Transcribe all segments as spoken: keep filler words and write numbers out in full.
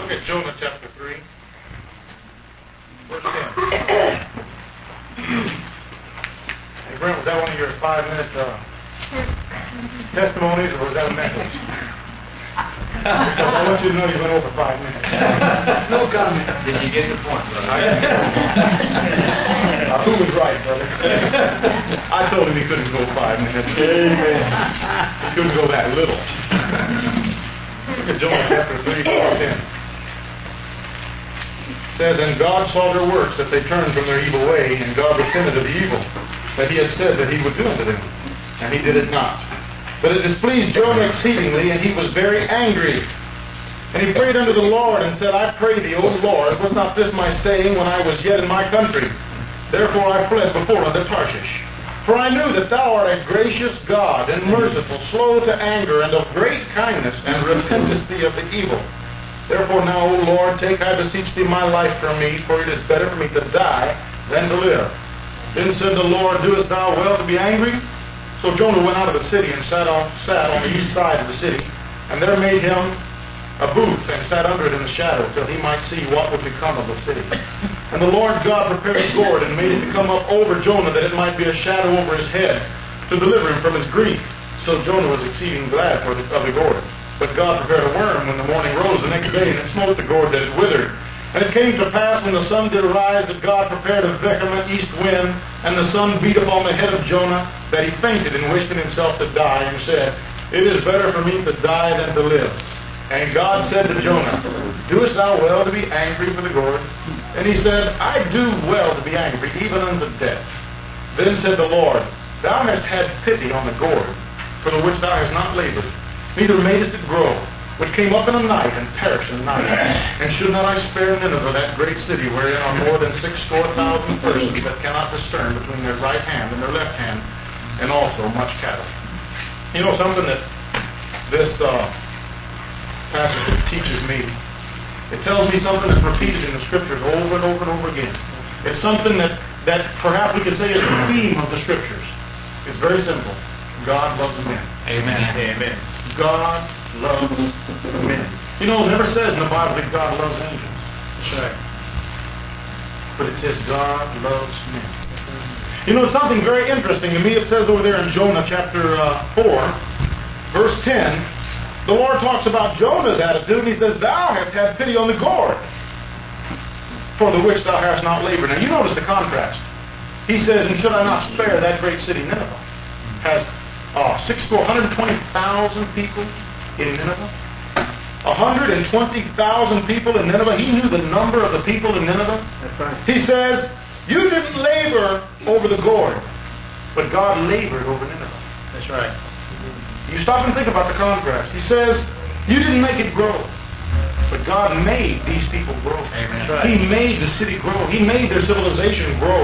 Look at Jonah chapter three, verse ten. Hey, Brent, was that one of your five-minute uh, testimonies, or was that a message? Because I want you to know you went over five minutes. No comment. Did you get the point, brother? uh, who was right, brother? I told him he couldn't go five minutes. Amen. He couldn't go that little. Look at Jonah chapter three, verse ten. It says, "And God saw their works, that they turned from their evil way, and God repented of the evil that he had said that he would do unto them. And he did it not. But it displeased Jonah exceedingly, and he was very angry. And he prayed unto the Lord, and said, I pray thee, O Lord, was not this my saying when I was yet in my country? Therefore I fled before unto Tarshish. For I knew that thou art a gracious God, and merciful, slow to anger, and of great kindness, and repentest thee of the evil. Therefore now, O Lord, take, I beseech thee, my life from me, for it is better for me to die than to live. Then said the Lord, Doest thou well to be angry? So Jonah went out of the city and sat on, sat on the east side of the city, and there made him a booth, and sat under it in the shadow, till he might see what would become of the city. And the Lord God prepared a gourd, and made it to come up over Jonah, that it might be a shadow over his head, to deliver him from his grief. So Jonah was exceeding glad for the, of the gourd. But God prepared a worm when the morning rose the next day, and it smote the gourd that it withered. And it came to pass, when the sun did arise, that God prepared a vehement east wind, and the sun beat upon the head of Jonah, that he fainted and wished in himself to die, and said, It is better for me to die than to live. And God said to Jonah, Doest thou well to be angry for the gourd? And he said, I do well to be angry, even unto death. Then said the Lord, Thou hast had pity on the gourd, for the which thou hast not labored, neither madest it grow, which came up in a night and perished in a night. And should not I spare Nineveh, that great city, wherein are more than sixscore thousand persons that cannot discern between their right hand and their left hand, and also much cattle? You know something that this uh, passage teaches me? It tells me something that's repeated in the Scriptures over and over and over again. It's something that, that perhaps we could say is the theme of the Scriptures. It's very simple. God loves men. Amen. Amen. God loves men. You know, it never says in the Bible that God loves angels. That's right. But it says God loves men. You know, something very interesting to me. It says over there in Jonah chapter uh, four, verse ten, the Lord talks about Jonah's attitude, and he says, Thou hast had pity on the gourd, for the which thou hast not labored. Now, you notice the contrast. He says, And should I not spare that great city, Nineveh? Has uh, six, one hundred twenty thousand people in Nineveh. one hundred twenty thousand people in Nineveh. He knew the number of the people in Nineveh. That's right. He says, You didn't labor over the gourd, but God labored over Nineveh. That's right. You stop and think about the contrast. He says, You didn't make it grow, but God made these people grow. Amen. That's right. He made the city grow. He made their civilization grow.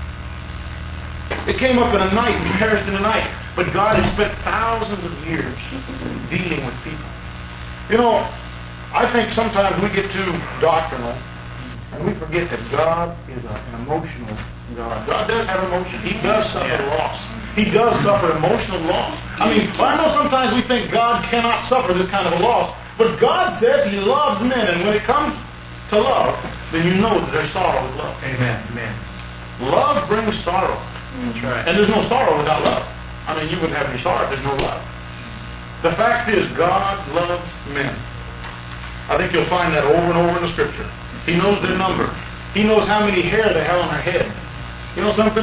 It came up in a night and perished in a night. But God had spent thousands of years dealing with people. You know, I think sometimes we get too doctrinal and we forget that God is a, an emotional God. God does have emotion. He does suffer Yeah. loss. He does suffer emotional loss. I mean, I know sometimes we think God cannot suffer this kind of a loss, but God says He loves men, and when it comes to love, then you know that there's sorrow with love. Amen. Amen. Love brings sorrow. That's right. And there's no sorrow without love. I mean, you wouldn't have any sorrow if there's no love. The fact is, God loves men. I think you'll find that over and over in the Scripture. He knows their number. He knows how many hair they have on their head. You know something?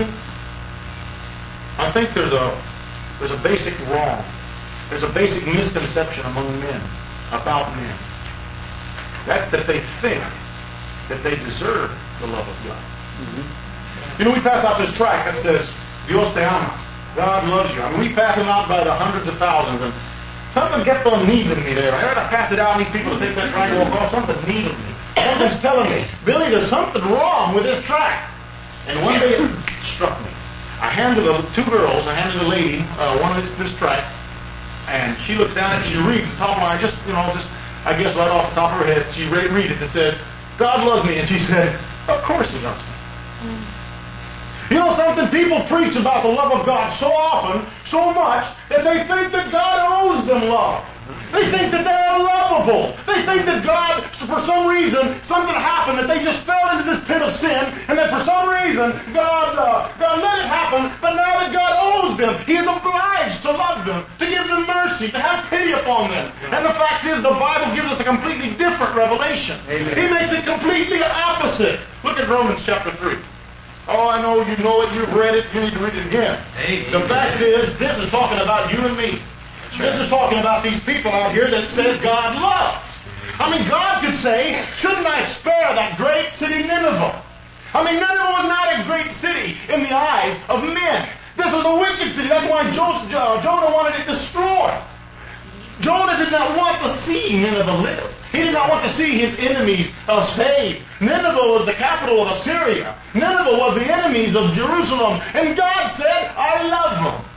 I think there's a there's a basic wrong. There's a basic misconception among men about men. That's that they think that they deserve the love of God. Mm-hmm. You know, we pass out this tract that says, Dios te ama. God loves you. I mean, we pass them out by the hundreds of thousands, and something gets on needling me there. I heard I pass it out, and these people take that tract and walk off. Something needling me. Something's telling me, Billy, there's something wrong with this tract. And one day it struck me. I handed the two girls, I handed a lady uh, one of this, this tract, and she looks down and she reads the top of my, just, you know, just, I guess right off the top of her head, she read, read it. It says, God loves me. And she said, of course He loves me. Mm. You know something? People preach about the love of God so often, so much, that they think that God owes them love. They think that they're unlovable. They they think that God, for some reason, something happened, that they just fell into this pit of sin, and that for some reason, God, uh, God let it happen, but now that God owes them, He is obliged to love them, to give them mercy, to have pity upon them. And the fact is, the Bible gives us a completely different revelation. Amen. He makes it completely opposite. Look at Romans chapter three. Oh, I know you know it, you've read it, you need to read it again. Amen. The fact is, this is talking about you and me. This is talking about these people out here that says God loves. I mean, God could say, shouldn't I spare that great city Nineveh? I mean, Nineveh was not a great city in the eyes of men. This was a wicked city. That's why Joseph, uh, Jonah wanted it destroyed. Jonah did not want to see Nineveh live. He did not want to see his enemies uh, saved. Nineveh was the capital of Assyria. Nineveh was the enemies of Jerusalem. And God said, I love them.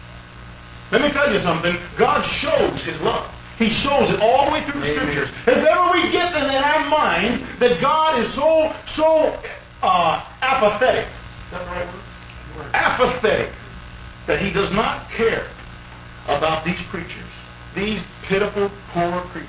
Let me tell you something. God shows His love. He shows it all the way through the Scriptures. If ever we get in our minds that God is so, so uh, apathetic, is that the right word? Apathetic, that He does not care about these creatures, these pitiful, poor creatures,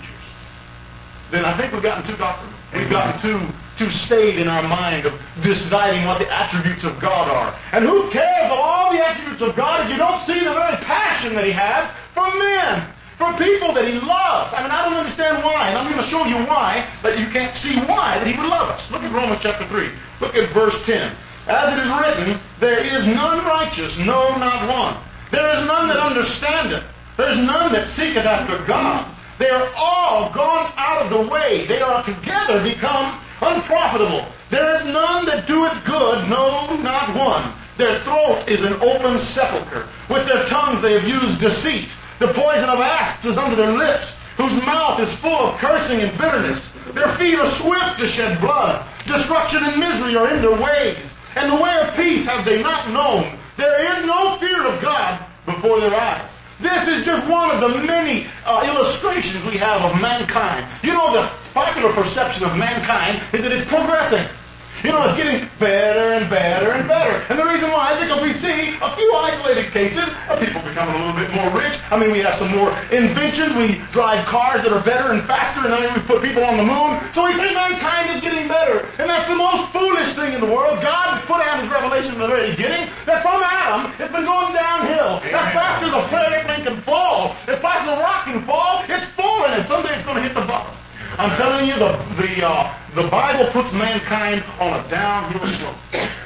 then I think we've gotten too doctrinal. We've gotten too too staid in our mind of deciding what the attributes of God are. And who cares of all the attributes of God if you don't see the very passion that He has for men, for people that He loves? I mean, I don't understand why, and I'm going to show you why, that you can't see why that He would love us. Look at Romans chapter three. Look at verse ten. As it is written, there is none righteous, no, not one. There is none that understandeth. There is none that seeketh after God. They are all gone out of the way. They are together become unprofitable. There is none that doeth good, no, not one. Their throat is an open sepulchre. With their tongues they have used deceit. The poison of asps is under their lips, whose mouth is full of cursing and bitterness. Their feet are swift to shed blood. Destruction and misery are in their ways. And the way of peace have they not known. There is no fear of God before their eyes. This is just one of the many uh, illustrations we have of mankind. You know, the popular perception of mankind is that it's progressing. You know, it's getting better and better and better. And the reason why is because we see a few isolated cases of people becoming a little bit more rich. I mean, we have some more inventions. We drive cars that are better and faster, and then we put people on the moon. So we think mankind is getting better. And that's the most foolish thing in the world. God put out His revelation in the very beginning that from Adam, it's been going downhill. As fast as a plane can fall, as fast as a rock can fall, it's falling, and someday it's going to hit the bottom. I'm telling you, the the uh, the Bible puts mankind on a downhill slope.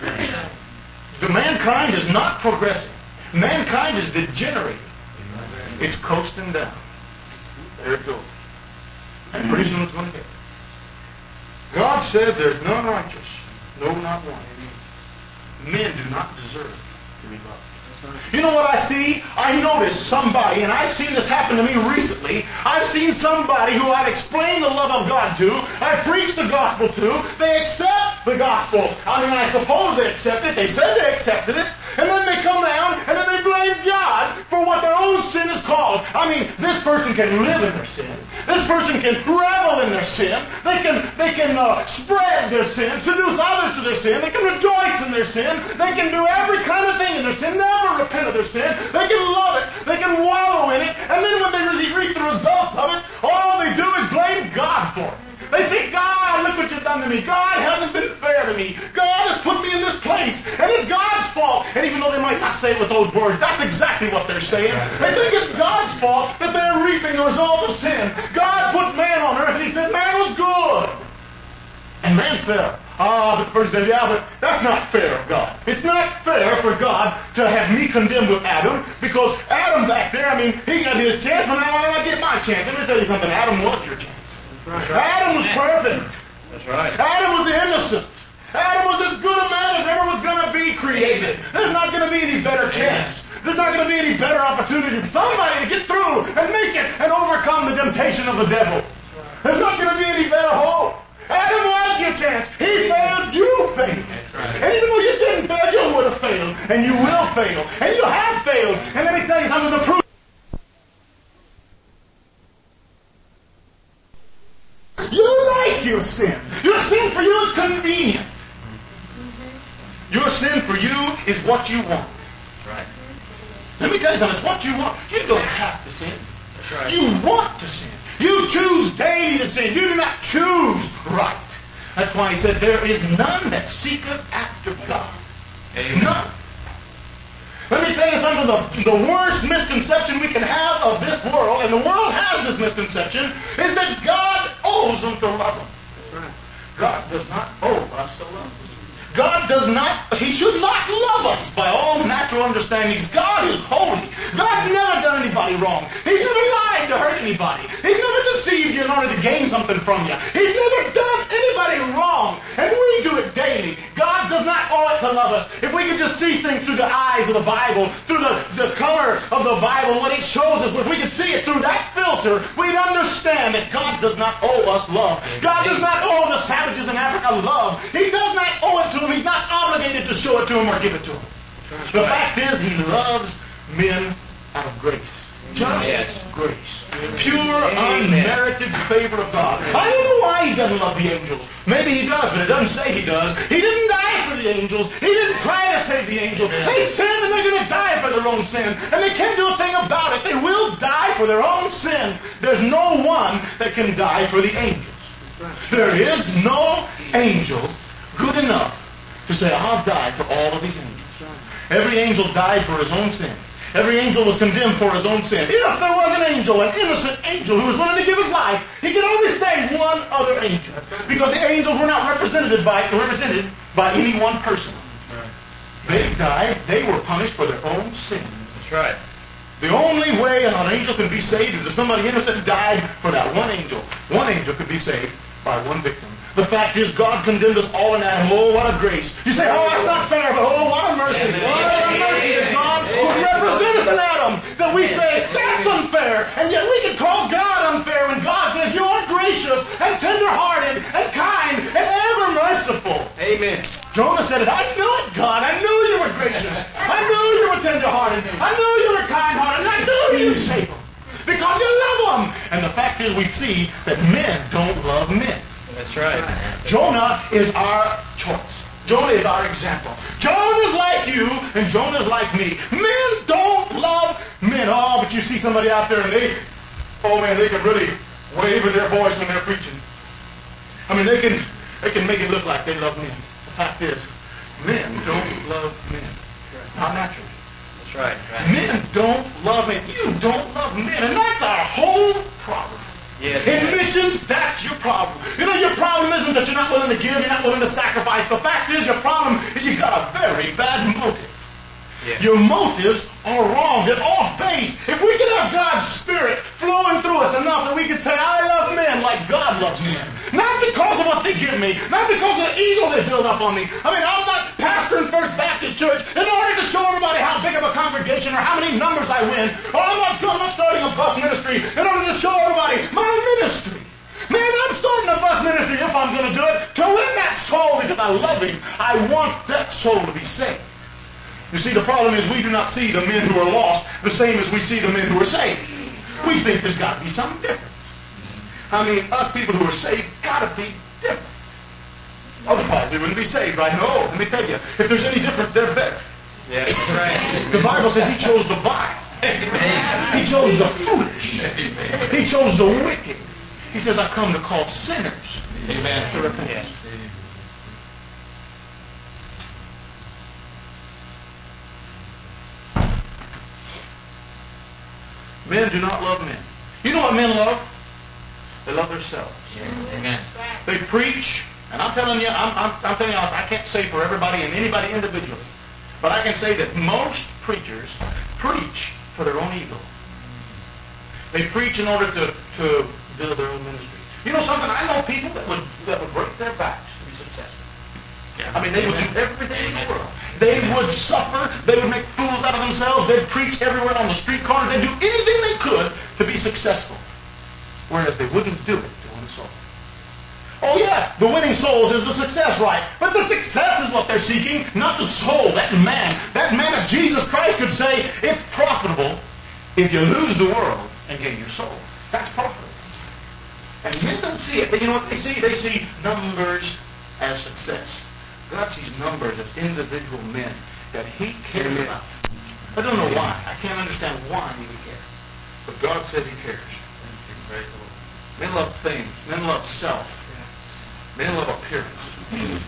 The mankind is not progressing. Mankind is degenerating. It's coasting down. There it goes. And pretty soon it's going to hit. God said there's none righteous, no, not one. Men do not deserve to be loved. You know what I see? I notice somebody, and I've seen this happen to me recently. I've seen somebody who I've explained the love of God to, I've preached the gospel to, they accept the gospel. I mean, I suppose they accept it. They said they accepted it. And then they come down, and then they blame God for what their own sin is called. I mean, this person can live in their sin. This person can revel in their sin. They can they can uh, spread their sin, seduce others to their sin. They can rejoice in their sin. They can do every kind of thing in their sin, never repent of their sin. They can love it. They can wallow in it. And then when they really reap the results of it, all they do is blame God for it. They say, God, look what you've done to me. God hasn't been fair to me. God has put me in this place, and it's God's fault. And even though they might not say it with those words, that's exactly what they're saying. They think it's God's fault that they're reaping the result of sin. God put man on earth, and He said man was good. And man fell. Ah, but the person says, yeah, but that's not fair of God. It's not fair for God to have me condemned with Adam, because Adam back there, I mean, he got his chance, but now I get my chance. Let me tell you something. Adam was your chance. That's right. Adam was perfect. That's right. Adam was innocent. Adam was as good a man as ever was going to be created. There's not going to be any better chance. There's not going to be any better opportunity for somebody to get through and make it and overcome the temptation of the devil. There's not going to be any better hope. Adam was your chance. He failed, you failed. And even though you didn't fail, you would have failed. And you will fail. And you have failed. And let me tell you something, the proof. You like your sin. Your sin for you is convenient. Your sin for you is what you want. Right. Let me tell you something. It's what you want. You don't have to sin. That's right. You want to sin. You You choose daily to sin. You do not choose right. That's why he said, there is none that seeketh after God. Amen. None. Let me tell you something, the, the worst misconception we can have of this world, and the world has this misconception, is that God owes them to love them. That's right. God does not owe us to love us. God does not, He should not love us by all natural understandings. God is holy. God's never done anybody wrong. He's never lied to hurt anybody. He's never deceived you in order to gain something from you. He's never done anybody wrong. And we do it daily. God does not owe it to love us. If we could just see things through the eyes of the Bible, through the, the color of the Bible, what it shows us, if we could see it through that filter, we'd understand that God does not owe us love. God does not owe the savages in Africa love. He does not owe it to them. He's not obligated to show it to them or give it to them. The fact is, He loves men out of grace. Just Yes. grace. Pure, unmerited favor of God. I don't know why He doesn't love the angels. Maybe He does, but it doesn't say He does. He didn't die for the angels. He didn't try to save the angels. They sinned and they're going to die for their own sin. And they can't do a thing about it. They will die for their own sin. There's no one that can die for the angels. There is no angel good enough to say, I'll die for all of these angels. Every angel died for his own sin. Every angel was condemned for his own sin. If there was an angel, an innocent angel who was willing to give his life, he could only save one other angel. Because the angels were not represented by, represented by any one person. They died, they were punished for their own sin. That's right. The only way an angel can be saved is if somebody innocent died for that one angel. One angel could be saved by one victim. The fact is, God condemned us all in Adam. Oh, what a grace. You say, oh, that's not fair, but oh, what a mercy. What a mercy that God would represent us in Adam. That we say, that's unfair. And yet we can call God unfair when God says, you are gracious and tender-hearted and kind and ever merciful. Amen. Jonah said it, I knew it, God. I knew you were gracious. I knew you were tender-hearted. I knew you were kind-hearted. And I knew you'd save them. Because you love them. And the fact is, we see that men don't love men. That's right. Jonah is our choice. Jonah is our example. Jonah's like you, and Jonah's like me. Men don't love men. Oh, but you see somebody out there, and they, oh man, they can really wave in their voice when they're preaching. I mean, they can, they can make it look like they love men. The fact is, men don't love men. Not naturally. That's right. right. Men don't love men. You don't love men, and that's our whole problem. Yes. In missions, that's your problem. You know, your problem isn't that you're not willing to give, you're not willing to sacrifice. The fact is, your problem is you've got a very bad motive. Yes. Your motives are wrong. They're off base. If we could have God's Spirit flowing through us enough that we could say, I love men like God loves men. Not because of what they give me. Not because of the ego they build up on me. I mean, I'm not pastoring First Baptist Church in order to show everybody how big of a congregation or how many numbers I win. Or I'm not, I'm not starting a bus ministry in order to show everybody my ministry. Man, I'm starting a bus ministry if I'm going to do it to win that soul because I love him. I want that soul to be saved. You see, the problem is we do not see the men who are lost the same as we see the men who are saved. We think there's got to be some difference. I mean, us people who are saved got to be different. Otherwise, we wouldn't be saved, right? No, let me tell you, if there's any difference, they're better. Yeah, that's right. The Bible says He chose the vile. He chose the foolish. He chose the wicked. He says, I come to call sinners Amen. to repentance. Yes. Men do not love men. You know what men love? They love themselves. Amen. They preach, and I'm telling you, I'm, I'm, I'm telling you, I can't say for everybody and anybody individually, but I can say that most preachers preach for their own ego. They preach in order to, to build their own ministry. You know something? I know people that would that would break their backs to be successful. I mean, they would do everything in the world. They would suffer. They would make fools out of themselves. They'd preach everywhere on the street corner. They'd do anything they could to be successful. Whereas they wouldn't do it to win a soul. Oh yeah, the winning souls is the success, right? But the success is what they're seeking, not the soul. That man, that man of Jesus Christ could say, it's profitable if you lose the world and gain your soul. That's profitable. And men don't see it. You know what they see? They see numbers as success. God sees numbers as individual men that He cares Amen. about. I don't know why. I can't understand why He would care. But God says He cares. Praise the Lord. Men love things. Men love self. Men love appearance.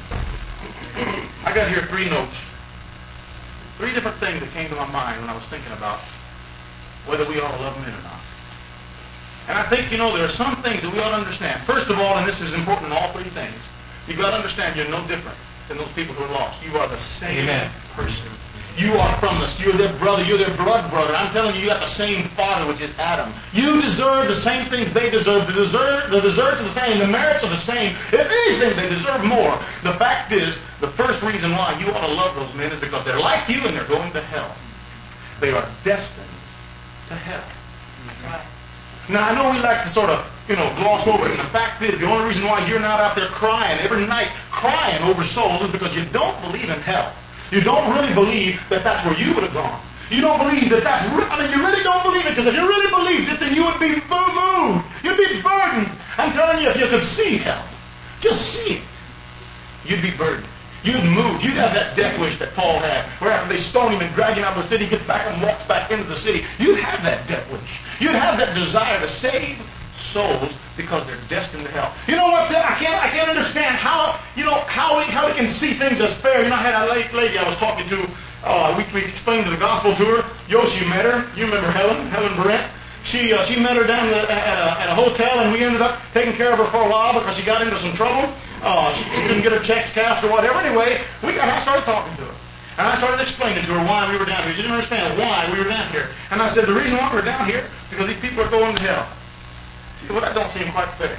I got here three notes. Three different things that came to my mind when I was thinking about whether we ought to love men or not. And I think, you know, there are some things that we ought to understand. First of all, and this is important in all three things, you've got to understand you're no different than those people who are lost. You are the same Amen. person. You are from us. You're their brother. You're their blood brother. I'm telling you, you got the same father, which is Adam. You deserve the same things they deserve. The, deserve, the deserts are the same. The merits are the same. If anything, they deserve more. The fact is, the first reason why you ought to love those men is because they're like you and they're going to hell. They are destined to hell. Right. Now, I know we like to sort of, you know, gloss over it. And the fact is, the only reason why you're not out there crying every night, crying over souls, is because you don't believe in hell. You don't really believe that that's where you would have gone. You don't believe that that's... Re- I mean, you really don't believe it, because if you really believed it, then you would be moved. You'd be burdened. I'm telling you, if you could see hell, just see it, you'd be burdened. You'd move. You'd have that death wish that Paul had, where after they stone him and drag him out of the city, he gets back and walks back into the city. You'd have that death wish. You'd have that desire to save souls because they're destined to hell. You know what? I can't. I can't understand how. You know how we how we can see things as fair. You know, I had a lady I was talking to. Uh, we we explained the gospel to her. Yoshi met her. You remember Helen? Helen Brent. She uh, she met her down the, at, a, at a hotel, and we ended up taking care of her for a while because she got into some trouble. Uh, she couldn't get her checks cashed or whatever. Anyway, we got. I started talking to her. And I started explaining to her why we were down here. She didn't understand why we were down here. And I said, the reason why we're down here is because these people are going to hell. She said, well, that don't seem quite fair.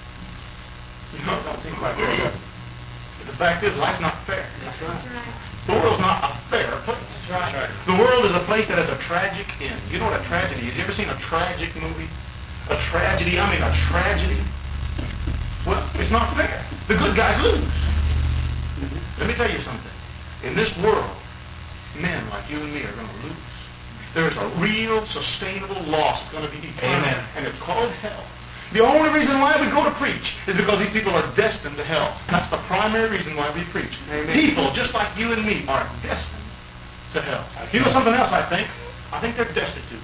You know, it don't seem quite fair. But the fact is, life's not fair. That's right. The world's not a fair place. That's right. The world is a place that has a tragic end. You know what a tragedy is? You ever seen a tragic movie? A tragedy, I mean a tragedy. Well, it's not fair. The good guys lose. Mm-hmm. Let me tell you something. In this world, men like you and me are going to lose. There's a real, sustainable loss that's going to be eternal. Amen. And it's called hell. The only reason why we go to preach is because these people are destined to hell. That's the primary reason why we preach. Amen. People just like you and me are destined to hell. You know something else I think? I think they're destitute.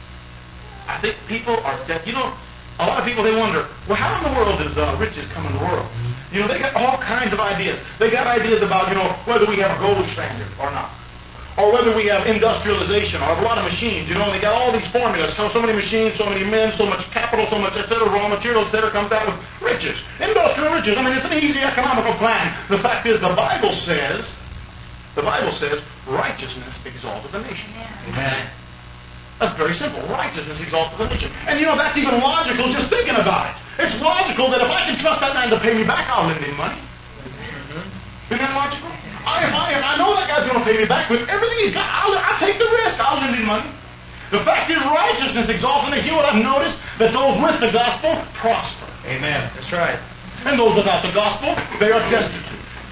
I think people are destitute. You know, a lot of people, they wonder, well, how in the world does uh, riches come in the world? You know, they got all kinds of ideas. They got ideas about, you know, whether we have a gold standard or not. Or whether we have industrialization or a lot of machines. You know, and they got all these formulas. So, so many machines, so many men, so much capital, so much, et cetera, raw material, et cetera, comes out with riches. Industrial riches. I mean, it's an easy economical plan. The fact is, the Bible says, the Bible says, righteousness exalteth the nation. Amen. That's very simple. Righteousness exalteth the nation. And you know, that's even logical just thinking about it. It's logical that if I can trust that man to pay me back, I'll lend him money. Mm-hmm. Isn't that logical? I, if, I, if I know that guy's going to pay me back with everything he's got, I'll, I'll take the risk. I'll lend him money. The fact is, righteousness exalts the nation. You know what I've noticed? That those with the gospel prosper. Amen. That's right. And those without the gospel, they are destitute.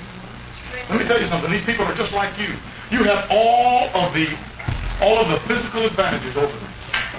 Let me tell you something. These people are just like you. You have all of the all of the physical advantages over them.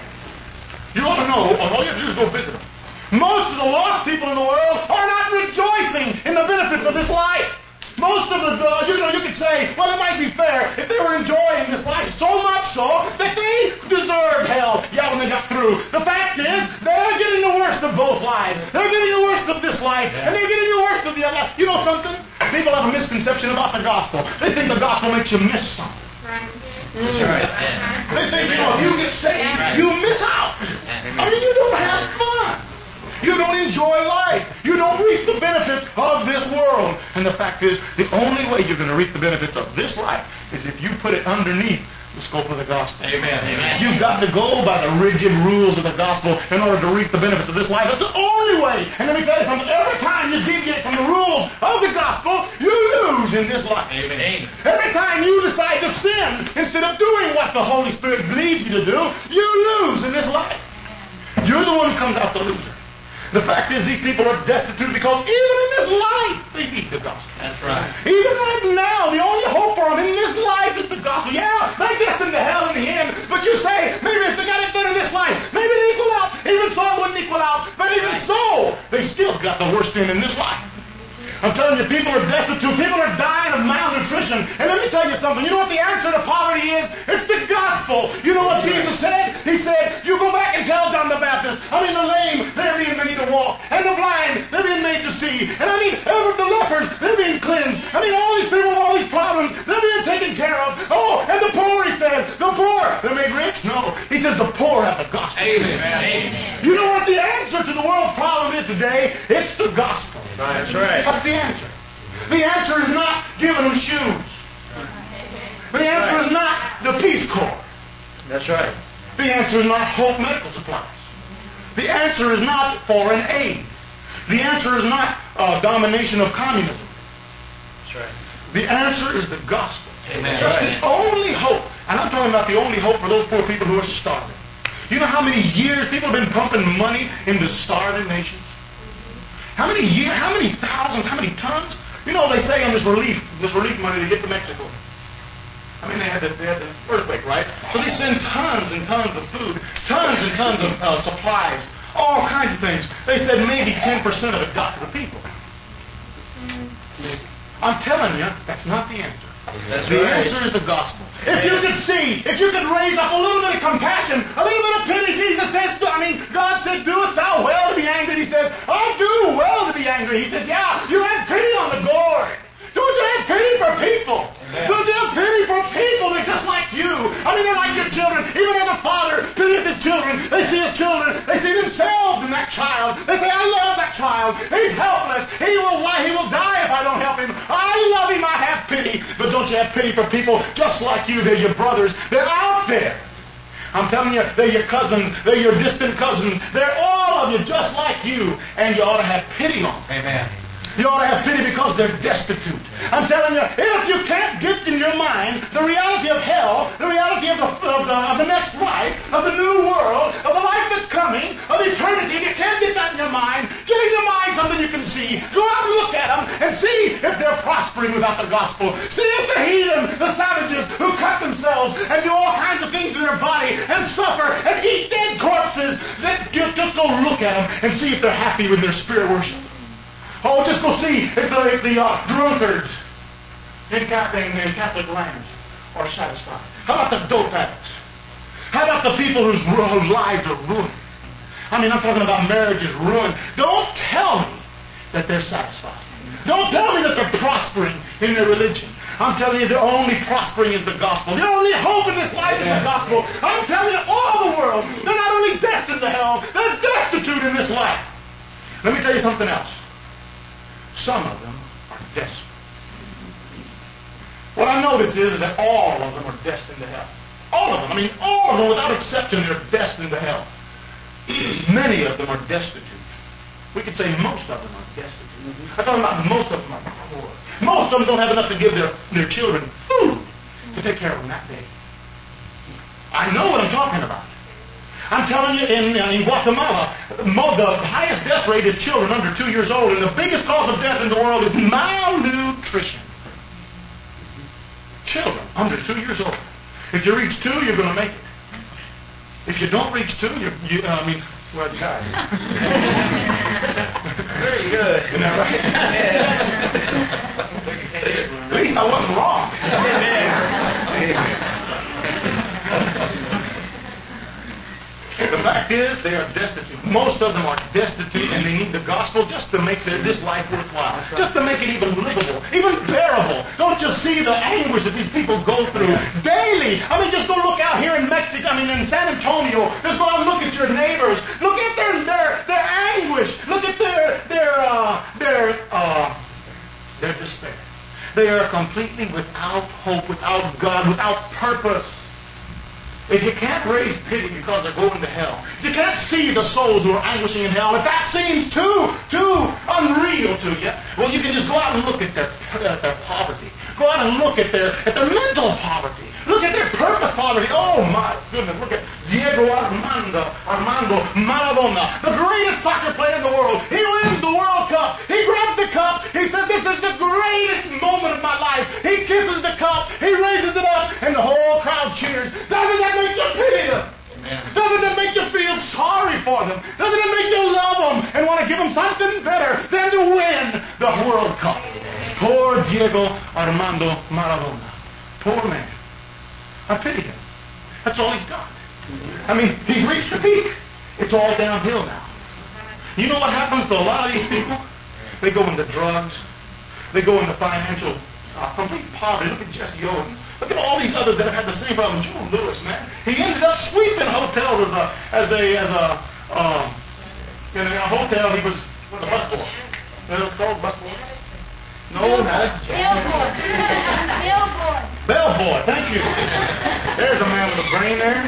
You ought to know, all you have to do is go visit them. Most of the lost people in the world are not rejoicing in the benefits of this life. Most of the, uh, you know, you could say, well, it might be fair if they were enjoying this life so much so that they deserved hell, yeah, when they got through. The fact is, they're getting the worst of both lives. They're getting the worst of this life, and they're getting the worst of the other. You know something? People have a misconception about the gospel. They think the gospel makes you miss something. Right. That's right. They think, you know, if you get saved, you miss out. I mean, you don't have fun. You don't enjoy life. You don't reap the benefits of this world. And the fact is, the only way you're going to reap the benefits of this life is if you put it underneath the scope of the gospel. Amen. Amen. You've got to go by the rigid rules of the gospel in order to reap the benefits of this life. That's the only way. And let me tell you something. Every time you deviate from the rules of the gospel, you lose in this life. Amen. Every time you decide to sin instead of doing what the Holy Spirit leads you to do, you lose in this life. You're the one who comes out the loser. The fact is, these people are destitute because even in this life, they need the gospel. That's right. Even right now, the only hope for them in this life is the gospel. Yeah, they're destined to hell in the end. But you say, maybe if they got it done in this life, maybe they equal out. Even so, it wouldn't equal out. But even so, they still got the worst thing in this life. I'm telling you, people are destitute. People are dying of malnutrition. And let me tell you something. You know what the answer to poverty is? It's the gospel. You know what Jesus said? He said, you go back and tell John the Baptist, I mean the lame, they're being ready to walk. free. And I mean, ever the lepers, they're being cleansed. I mean, all these people with all these problems, they're being taken care of. Oh, and the poor, he says, the poor, they're made rich? No. He says the poor have the gospel. Amen. Amen. You know what the answer to the world's problem is today? It's the gospel. That's right. That's the answer. The answer is not giving them shoes. The answer is not the Peace Corps. That's right. The answer is not Hope Medical Supplies. The answer is not foreign aid. The answer is not uh, domination of communism. That's right. The answer is the gospel. Amen. That's Right. the only hope. And I'm talking about the only hope for those poor people who are starving. You know how many years people have been pumping money into starving nations? How many years, how many thousands, how many tons? You know, they say on this relief, this relief money to get to Mexico. I mean, they had, the, they had the earthquake, right? So they send tons and tons of food, tons and tons of uh, supplies, all kinds of things. They said maybe ten percent of it got to the people. I'm telling you, that's not the answer. That's the right. answer is the gospel. If you could see, if you could raise up a little bit of compassion, a little bit of pity, Jesus says, I mean, God said, doest thou well to be angry? He says, I do well to be angry. He said, yeah, you had pity on the gourd. Don't you have pity for people? Amen. Don't you have pity for people? They're just like you. I mean, they're like your children. Even as a father pities his children, they see his children. They see themselves in that child. They say, I love that child. He's helpless. He will he will die if I don't help him. I love him. I have pity. But don't you have pity for people just like you? They're your brothers. They're out there. I'm telling you, they're your cousins. They're your distant cousins. They're all of you just like you. And you ought to have pity on them. Amen. You ought to have pity because they're destitute. I'm telling you, if you can't get in your mind the reality of hell, the reality of the, of the, of the next life, of the new world, of the life that's coming, of eternity, if you can't get that in your mind, get in your mind something you can see. Go out and look at them and see if they're prospering without the gospel. See if the heathen, the savages who cut themselves and do all kinds of things to their body and suffer and eat dead corpses, that you just go look at them and see if they're happy with their spirit worship. Oh, just go see if the, if the uh, drunkards in Catholic, in Catholic lands are satisfied. How about the dope addicts? How about the people whose, whose lives are ruined? I mean, I'm talking about marriages ruined. Don't tell me that they're satisfied. Don't tell me that they're prospering in their religion. I'm telling you, their only prospering is the gospel. Their only hope in this life is the gospel. I'm telling you, all the world, they're not only destined to hell, they're destitute in this life. Let me tell you something else. Some of them are desperate. What I notice is that all of them are destined to hell. All of them. I mean, all of them, without exception, they're destined to hell. Many of them are destitute. We could say most of them are destitute. I'm talking about most of them are poor. Most of them don't have enough to give their, their children food to take care of them that day. I know what I'm talking about. I'm telling you, in, in Guatemala, the highest death rate is children under two years old, and the biggest cause of death in the world is malnutrition. Children under two years old. If you reach two, you're going to make it. If you don't reach two, you're, you, uh, I mean, well, you die. Very good. Isn't that right? At least I wasn't wrong. The fact is, they are destitute. Most of them are destitute, and they need the gospel just to make their, this life worthwhile. Just to make it even livable, even bearable. Don't you see the anguish that these people go through daily? I mean, just go look out here in Mexico, I mean, in San Antonio. Just go out and look at your neighbors. Look at their their, their anguish. Look at their their uh, their uh, their despair. They are completely without hope, without God, without purpose. If you can't raise pity because they're going to hell, if you can't see the souls who are anguishing in hell, if that seems too, too unreal to you, well, you can just go out and look at their, at their poverty. Go out and look at their, at their mental poverty. Look at their purpose poverty. Oh, my goodness. Look at Diego Armando, Armando Maradona, the greatest soccer player in the world. He wins the World Cup. He grabs the cup. He said, this is the greatest moment of my life. He kisses the cup. He raises it up, and the whole crowd cheers. Doesn't that make you pity them? Amen. Doesn't it make you feel sorry for them? Doesn't it make you love them and want to give them something better than to win the World Cup? Poor Diego Armando Maradona. Poor man. I pity him. That's all he's got. I mean, he's reached the peak. It's all downhill now. You know what happens to a lot of these people? They go into drugs. They go into financial uh, complete poverty. Look at Jesse Owens. Look at all these others that have had the same problem. Joe Lewis, man. He ended up sweeping hotels as a as a as a um, in a hotel. He was a busboy. You know, called busboy. No, not Billboard. Billboard. Bellboy. Thank you. There's a man with a brain there.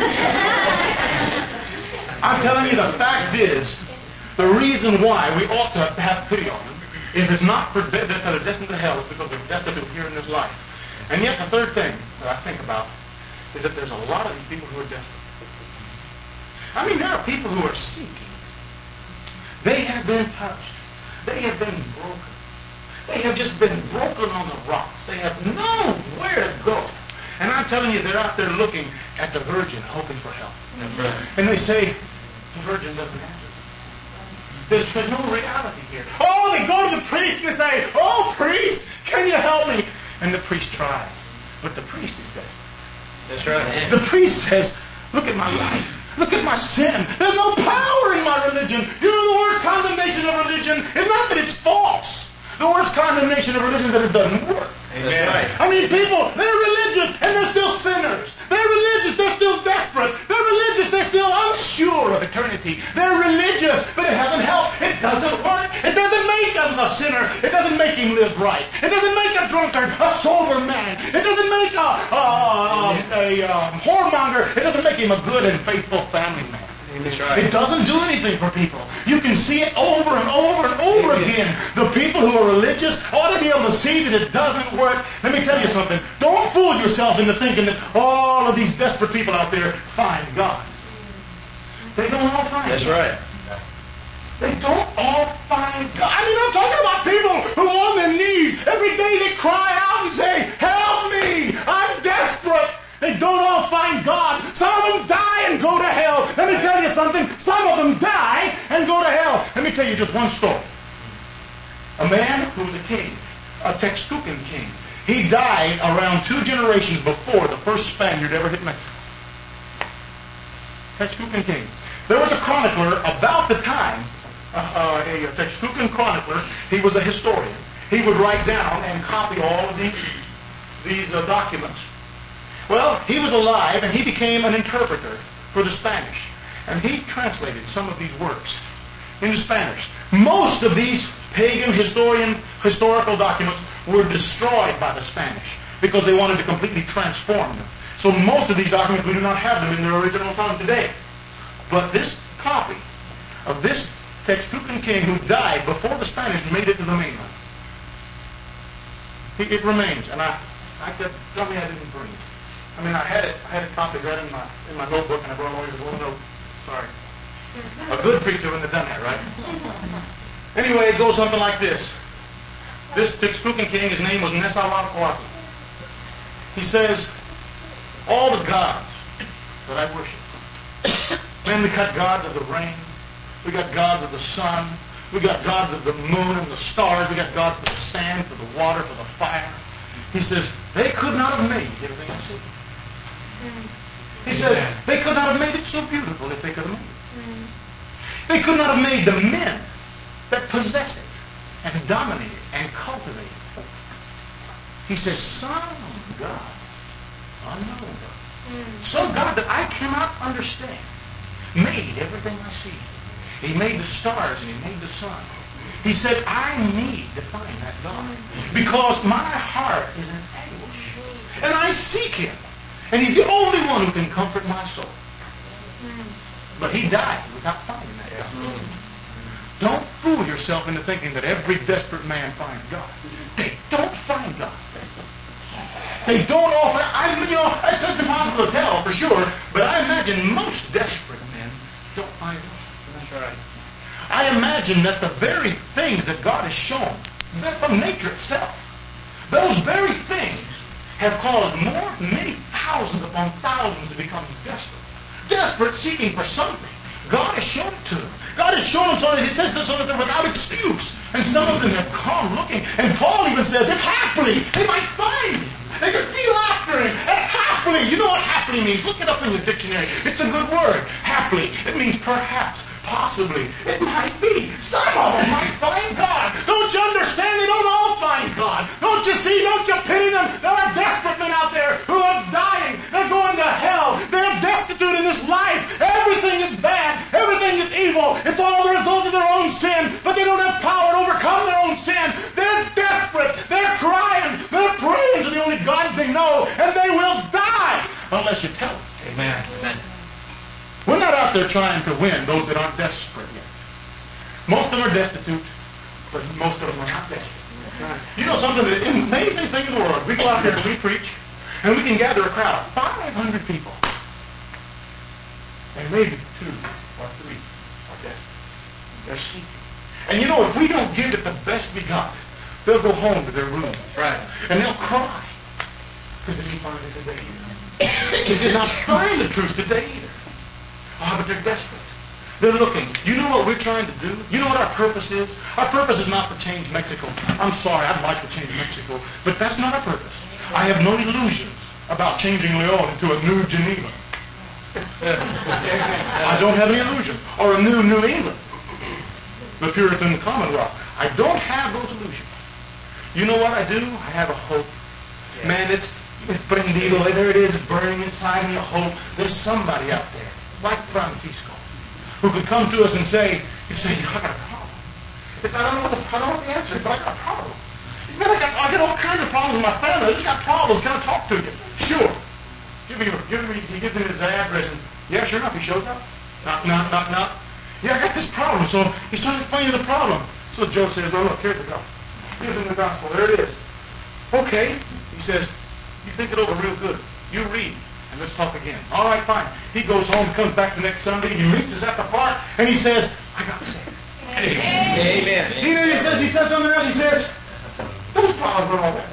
I'm telling you, the fact is, the reason why we ought to have pity on them, if it's not for de- that they're destined to hell, it's because they're destitute here in this life. And yet the third thing that I think about is that there's a lot of these people who are desperate. I mean, there are people who are seeking. They have been touched. They have been broken. They have just been broken on the rocks. They have known where to go. And I'm telling you, they're out there looking at the Virgin, hoping for help. Right. And they say, the Virgin doesn't answer. There's, there's no reality here. Oh, they go to the priest and they say, oh, priest, can you help me? And the priest tries. But the priest is desperate. That's right. The priest says, look at my life. Look at my sin. There's no power in my religion. You know, the worst condemnation of religion is not that it's false. The worst condemnation of religion is that it doesn't work. Amen. Right. I mean, people, they're religious and they're still sinners. They're religious, they're still desperate. They're religious, they're still unsure of eternity. They're religious, but it hasn't helped. It doesn't work. It doesn't make them a sinner. It doesn't make him live right. It doesn't make a drunkard a sober man. It doesn't make a, a, a, a um, whoremonger. It doesn't make him a good and faithful family man. That's right. It doesn't do anything for people. You can see it over and over and over again. The people who are religious ought to be able to see that it doesn't work. Let me tell you something. Don't fool yourself into thinking that all of these desperate people out there find God. They don't all find That's God. right. They don't all find God. I mean, I'm talking about people who are on their knees every day. They cry out and say, help me. I'm desperate. They don't all find God. Some of them die and go to hell. Let me tell you something. Some of them die and go to hell. Let me tell you just one story. A man who was a king, a Texcocan king. He died around two generations before the first Spaniard ever hit Mexico. Texcocan king. There was a chronicler about the time, uh, uh, a, a Texcocan chronicler. He was a historian. He would write down and copy all of these, these uh, documents. Well, he was alive, and he became an interpreter for the Spanish. And he translated some of these works into Spanish. Most of these pagan historian historical documents were destroyed by the Spanish because they wanted to completely transform them. So most of these documents, we do not have them in their original tongue today. But this copy of this Texcocan king who died before the Spanish made it to the mainland, it, it remains. And I, I could tell me I didn't bring it. I mean, I had it. I had it copied right in my in my notebook, and I brought always a little note. Sorry, a good preacher wouldn't have done that, right? Anyway, it goes something like this. This Texcocan king, his name was Nezahualcóyotl. He says, all the gods that I worship. Man, we got gods of the rain. We got gods of the sun. We got gods of the moon and the stars. We got gods for the sand, for the water, for the fire. He says, they could not have made everything I see. He says, they could not have made it so beautiful if they could have made it. They could not have made the men that possess it and dominate it and cultivate it. He says, some God, unknown God, some God that I cannot understand, made everything I see. He made the stars and he made the sun. He says, I need to find that God because my heart is in anguish. And I seek him. And he's the only one who can comfort my soul. But he died without finding that God. Don't fool yourself into thinking that every desperate man finds God. They don't find God. They don't all find, I, you know, it's impossible to tell for sure, but I imagine most desperate men don't find God. That's right. I imagine that the very things that God has shown, that from nature itself, those very things have caused more, many thousands upon thousands to become desperate. Desperate, seeking for something. God has shown it to them. God has shown them so that He says this so that they're without excuse. And some of them have come looking. And Paul even says, if haply they might find Him. They could feel after Him. And haply, you know what haply means? Look it up in your dictionary. It's a good word. Haply. It means perhaps, possibly. It might be. Some of them might find God. Don't you sin, but they don't have power to overcome their own sin. They're desperate. They're crying. They're praying to the only gods they know, and they will die unless you tell them. Amen. Amen. We're not out there trying to win those that aren't desperate yet. Most of them are destitute, but most of them are not desperate. You know something, the amazing thing in the world, we go out there and we preach, and we can gather a crowd of five hundred people. And maybe two or three are desperate. They're seeking. And you know, if we don't give it the best we got, they'll go home to their room. Right. And they'll cry. Because they didn't find it today either. They did not find the truth today either. Ah, but they're desperate. They're looking. You know what we're trying to do? You know what our purpose is? Our purpose is not to change Mexico. I'm sorry, I'd like to change Mexico, but that's not our purpose. I have no illusions about changing Leon into a new Geneva. I don't have any illusions. Or a new New England. The Puritan Commonwealth. I don't have those illusions. You know what I do? I have a hope. Man, it's, it's prendido. There it is, burning inside me, a hope. There's somebody out there, like Francisco, who could come to us and say, you say, I got a problem. It's, I don't know the, I don't know the answer, but I got a problem. He said, I got, I got all kinds of problems in my family. I just got problems. Can I talk to you? Sure. Give me, give me, he gives me his address, and yeah, sure enough, he shows up. Knock, knock, knock, knock. Yeah, I got this problem. So he started explaining the problem. So Joe says, well, look, here's the gospel. Here's in the gospel. There it is. Okay. He says, you think it over real good. You read. And let's talk again. All right, fine. He goes home, comes back the next Sunday, he meets us at the park, and he says, I got saved. Amen. Amen. He, he says, he says something else, he says, those problems were all that.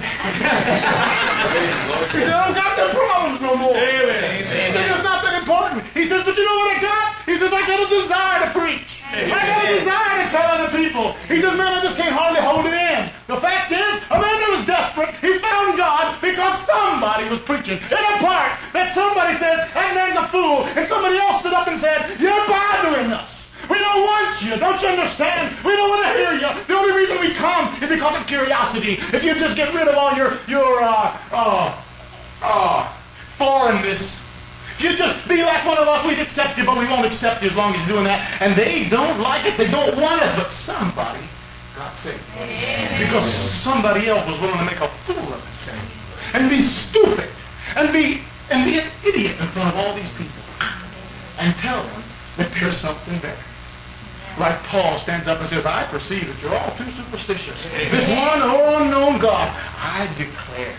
He said, I don't got them problems no more. Amen. It's not that important. He says, but you know what I got? He says, I got a desire to preach. Amen. I got a desire to tell other people. He says, man, I just can't hardly hold it in. The fact is, a man that was desperate, he found God because somebody was preaching in a park that somebody said, that man's a fool. And somebody else stood up and said, you're bothering us. We don't want you. Don't you understand? We don't want to hear you. The only reason we come is because of curiosity. If you just get rid of all your, your, uh, uh, uh, foreignness, if you just be like one of us, we'd accept you, but we won't accept you as long as you're doing that. And they don't like it. They don't want us, but somebody got saved. Because somebody else was willing to make a fool of himself. And be stupid. And be, and be an idiot in front of all these people. And tell them that there's something better. Like Paul stands up and says, I perceive that you're all too superstitious. This one unknown God, I declare.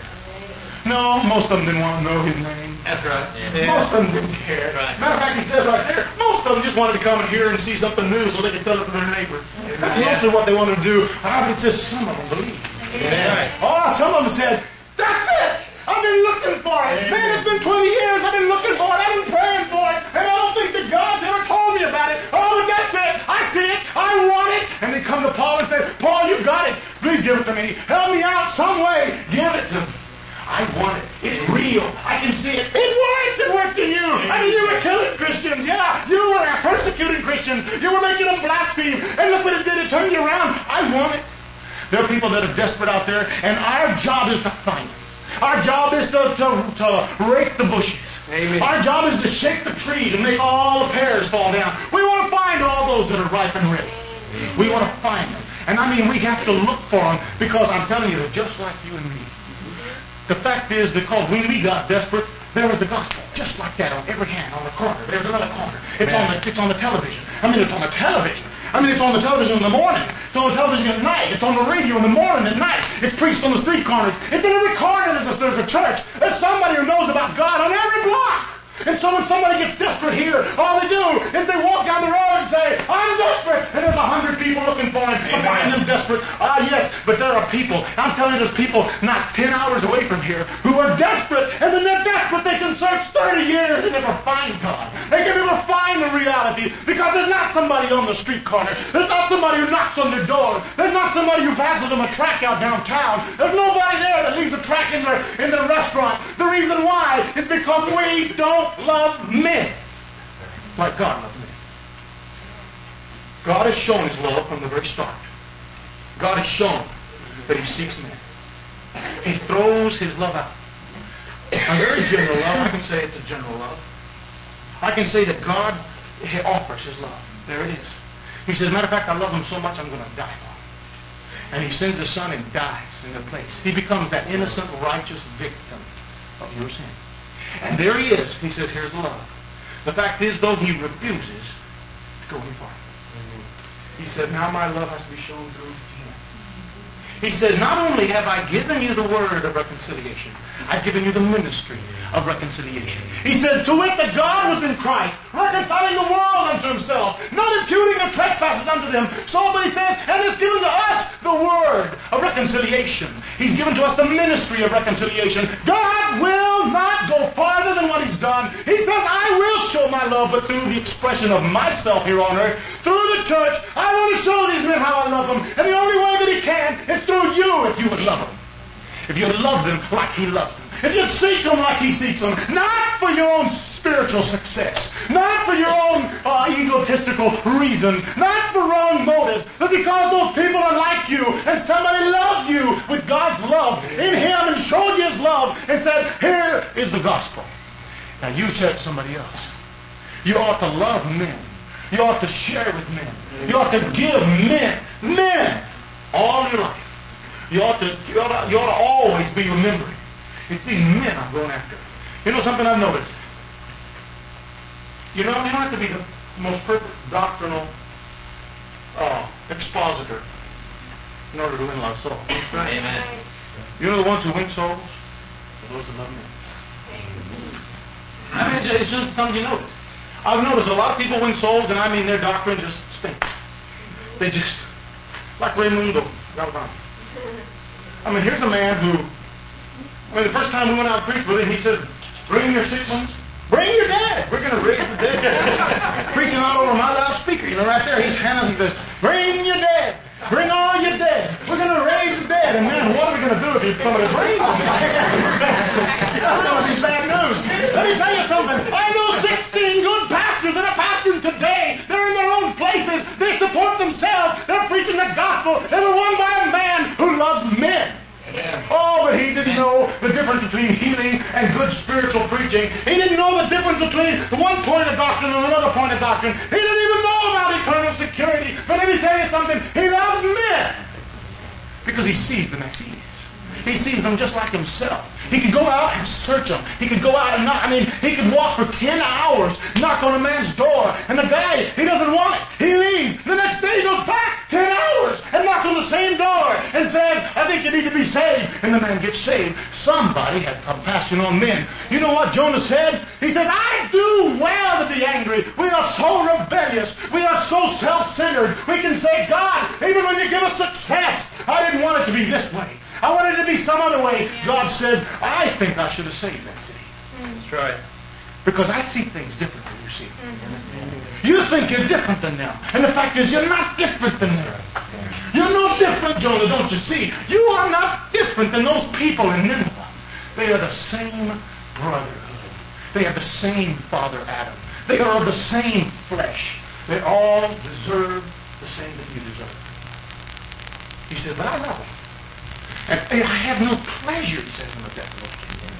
No, most of them didn't want to know his name. That's right. Yeah. Most of them didn't care. Right. Matter of fact, he says right there, most of them just wanted to come and hear and see something new so they could tell it to their neighbor. That's Yeah. mostly what they wanted to do. Ah, it says some of them believe. Yeah. Oh, some of them said, that's it. I've been looking for it. Man, it's been twenty years. I've been looking for it. I've been praying for it. And I don't think that God's ever told me about it. Oh, but that's it. I see it. I want it. And they come to Paul and say, Paul, you've got it. Please give it to me. Help me out some way. Give it to me. I want it. It's real. I can see it. It worked. It worked in you. I mean, you were killing Christians. Yeah. You were persecuting Christians. You were making them blaspheme. And look what it did. It turned you around. I want it. There are people that are desperate out there, and our job is to find them. Our job is to, to, to rake the bushes. Amen. Our job is to shake the trees and make all the pears fall down. We want to find all those that are ripe and ready. We want to find them. And I mean, we have to look for them because I'm telling you, they're just like you and me. The fact is, because when we got desperate, there was the gospel, just like that, on every hand, on the corner. There's another corner. It's on the it's on the television. I mean, it's on the television. I mean, it's on the television in the morning. It's on the television at night. It's on the radio in the morning and night. It's preached on the street corners. It's in every corner. There's a, there's a church. There's somebody who knows about God on every block. And so when somebody gets desperate here, all they do is they walk down the road and say, I'm desperate. And there's a hundred people looking for him. I find them desperate. Ah, yes, but there are people. I'm telling you, there's people not ten hours away from here who are desperate. And then they're desperate. They can search thirty years and never find God. They can never find the reality because there's not somebody on the street corner. There's not somebody who knocks on their door. There's not somebody who passes them a tract out downtown. There's nobody there that leaves a tract in their, in their restaurant. The reason why is because we don't love men like God loves men. God has shown his love from the very start. God has shown that he seeks men. He throws his love out. A very general love. I can say it's a general love. I can say that God offers his love. There it is. He says, matter of fact, I love them so much I'm going to die for them. And he sends his son and dies in their place. He becomes that innocent, righteous victim of your sin. And there he is. He says, here's love. The fact is, though, he refuses to go any farther. He said, now my love has to be shown through him. He says, not only have I given you the word of reconciliation, I've given you the ministry of reconciliation. He says, to wit that God was in Christ, reconciling the world unto himself, not imputing their trespasses unto them. So but he says, and has given to us the word of reconciliation. He's given to us the ministry of reconciliation. God will not go farther than what he's done. He says, I will show my love, but through the expression of myself here on earth, through the church, I want to show these men how I love them. And the only way that he can is through you, if you would love them. If you'd love them like he loves them. If you'd seek them like he seeks them. Not for your own spiritual success. Not for your own uh, egotistical reasons. Not for wrong motives. But because those people are like you. And somebody loved you with God's love in him and showed you his love and said, here is the gospel. Now you said to somebody else. You ought to love men. You ought to share with men. You ought to give men. Men. All your life. You ought to, you ought to, you ought to always be remembering. It's these men I'm going after. You know something I've noticed? You know, you don't have to be the most perfect doctrinal uh, expositor in order to win lost souls. Right? Amen. You know the ones who win souls? Are those that love men. I mean, it's, it's just something you notice. I've noticed a lot of people win souls, and I mean their doctrine just stinks. They just, like Raimundo Galvan. I mean, here's a man who, I mean, the first time we went out and preached with him, he said, bring your sick ones. Bring your dead. We're going to raise the dead. Preaching all over my loudspeaker, you know, right there. He's handing this, bring your dead. Bring all your dead. We're going to raise the dead. And man, what are we going to do if somebody brings them? That's going to be bad news. Let me tell you something. I know sixteen good pastors that are pastoring today. They're in their own places. They support themselves. They're preaching the gospel. They were won by a man who loves men. Oh, but he didn't know the difference between healing and good spiritual preaching. He didn't know the difference between one point of doctrine and another point of doctrine. He didn't even know about eternal security. But let me tell you something. He loves men because he sees them as he is. He sees them just like himself. He could go out and search them. He could go out and knock. I mean, he could walk for ten hours, knock on a man's door, and the guy, he doesn't want it. He leaves. The next day he goes back ten hours and knocks on the same door and says, I think you need to be saved. And the man gets saved. Somebody had compassion on men. You know what Jonah said? He says, I do well to be angry. We are so rebellious. We are so self-centered. We can say, God, even when you give us success, I didn't want it to be this way. I wanted it to be some other way. God says, I think I should have saved that city. That's right. Because I see things different than you see. You think you're different than them. And the fact is, you're not different than them. You're no different, Jonah, don't you see? You are not different than those people in Nineveh. They are the same brotherhood. They have the same father Adam. They are of the same flesh. They all deserve the same that you deserve. He said, but I love them. And I have no pleasure, he says, in the death of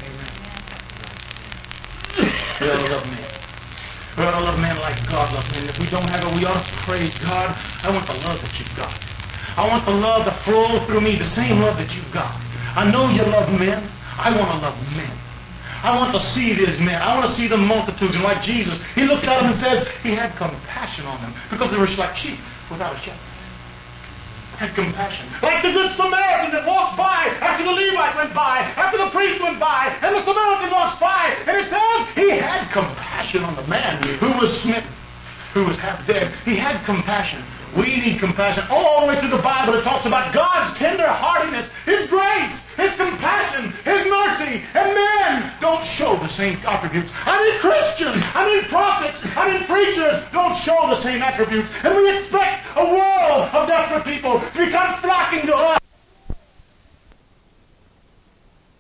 them. We ought to love men. We ought to love men like God loves men. If we don't have it, we ought to pray, God, I want the love that you've got. I want the love to flow through me, the same love that you've got. I know you love men. I want to love men. I want to see these men. I want to see the multitudes. And like Jesus, he looks at them and says, he had compassion on them because they were like sheep without a shepherd. Had compassion. Like the Good Samaritan that walks by after the Levite went by, after the priest went by, and the Samaritan walks by, and it says he had compassion on the man who was smitten, who was half dead. He had compassion. We need compassion. All the way through the Bible it talks about God's tender heartiness, His grace, His compassion, His mercy, and men don't show the same attributes. I mean Christians, I mean prophets, I mean preachers don't show the same attributes. And we expect a world of desperate people to become flocking to us.